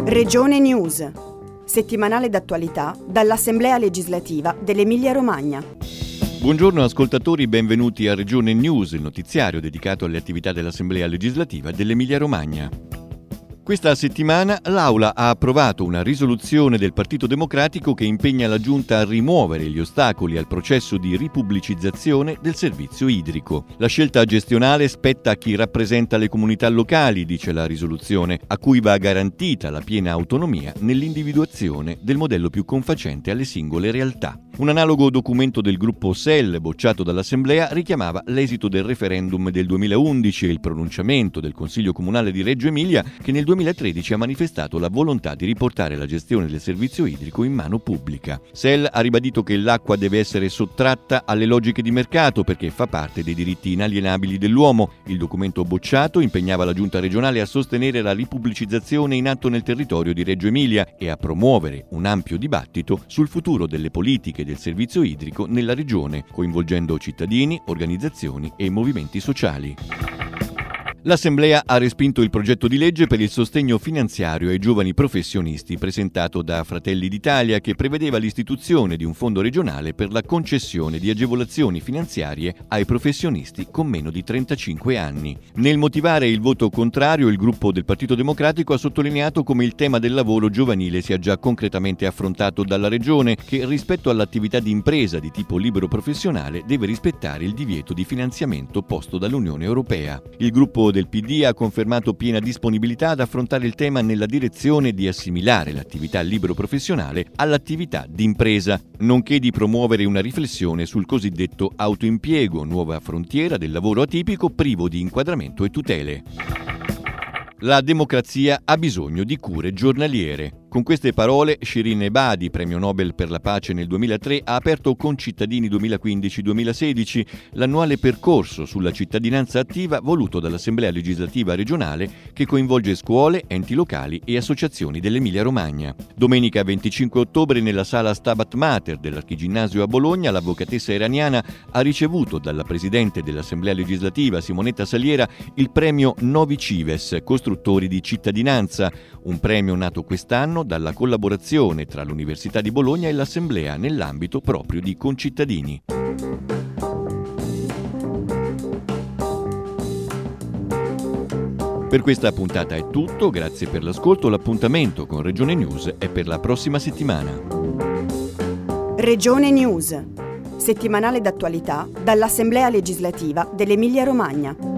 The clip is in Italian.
Regione News, settimanale d'attualità dall'Assemblea legislativa dell'Emilia-Romagna. Buongiorno ascoltatori, benvenuti a Regione News, il notiziario dedicato alle attività dell'Assemblea legislativa dell'Emilia-Romagna. Questa settimana l'Aula ha approvato una risoluzione del Partito Democratico che impegna la Giunta a rimuovere gli ostacoli al processo di ripubblicizzazione del servizio idrico. La scelta gestionale spetta a chi rappresenta le comunità locali, dice la risoluzione, a cui va garantita la piena autonomia nell'individuazione del modello più confacente alle singole realtà. Un analogo documento del gruppo SEL, bocciato dall'Assemblea, richiamava l'esito del referendum del 2011 e il pronunciamento del Consiglio Comunale di Reggio Emilia, che nel 2013 ha manifestato la volontà di riportare la gestione del servizio idrico in mano pubblica. SEL ha ribadito che l'acqua deve essere sottratta alle logiche di mercato perché fa parte dei diritti inalienabili dell'uomo. Il documento bocciato impegnava la Giunta regionale a sostenere la ripubblicizzazione in atto nel territorio di Reggio Emilia e a promuovere un ampio dibattito sul futuro delle politiche del servizio idrico nella regione, coinvolgendo cittadini, organizzazioni e movimenti sociali. L'Assemblea ha respinto il progetto di legge per il sostegno finanziario ai giovani professionisti presentato da Fratelli d'Italia, che prevedeva l'istituzione di un fondo regionale per la concessione di agevolazioni finanziarie ai professionisti con meno di 35 anni. Nel motivare il voto contrario, il gruppo del Partito Democratico ha sottolineato come il tema del lavoro giovanile sia già concretamente affrontato dalla Regione, che rispetto all'attività di impresa di tipo libero professionale deve rispettare il divieto di finanziamento posto dall'Unione Europea. Il gruppo del PD ha confermato piena disponibilità ad affrontare il tema nella direzione di assimilare l'attività libero professionale all'attività d'impresa, nonché di promuovere una riflessione sul cosiddetto autoimpiego, nuova frontiera del lavoro atipico privo di inquadramento e tutele. La democrazia ha bisogno di cure giornaliere. Con queste parole, Shirin Ebadi, premio Nobel per la pace nel 2003, ha aperto Concittadini 2015-2016, l'annuale percorso sulla cittadinanza attiva voluto dall'Assemblea legislativa regionale, che coinvolge scuole, enti locali e associazioni dell'Emilia-Romagna. Domenica 25 ottobre, nella sala Stabat Mater dell'Archiginnasio a Bologna, l'avvocatessa iraniana ha ricevuto dalla Presidente dell'Assemblea legislativa, Simonetta Saliera, il premio Novi Cives, costruttori di cittadinanza, un premio nato quest'anno dalla collaborazione tra l'Università di Bologna e l'Assemblea nell'ambito proprio di Concittadini. Per questa puntata è tutto, grazie per l'ascolto. L'appuntamento con Regione News è per la prossima settimana. Regione News, settimanale d'attualità dall'Assemblea legislativa dell'Emilia-Romagna.